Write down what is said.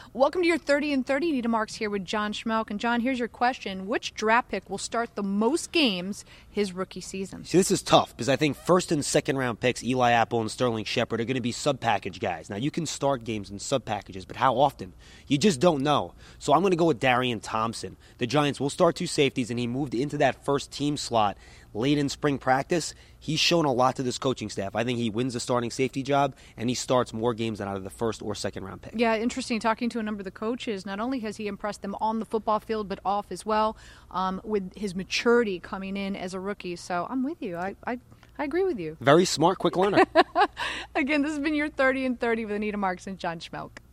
Welcome to your 30 and 30. Anita Marks here with John Schmeelk. And John, here's your question. Which draft pick will start the most games his rookie season? See, this is tough because I think first and second round picks, Eli Apple and Sterling Shepard, are going to be sub-package guys. Now, you can start games in sub-packages, but how often? You just don't know. So I'm going to go with Darian Thompson. The Giants will start two safeties, and he moved into that first team slot late in spring practice. He's shown a lot to this coaching staff. I think he wins the starting safety job, and he starts more games than out of the first or second round pick. Yeah, interesting. Talking to a number of the coaches, not only has he impressed them on the football field, but off as well, with his maturity coming in as a rookie. So I'm with you. I agree with you. Very smart, quick learner. Again, this has been your 30 and 30 with Anita Marks and John Schmeelk.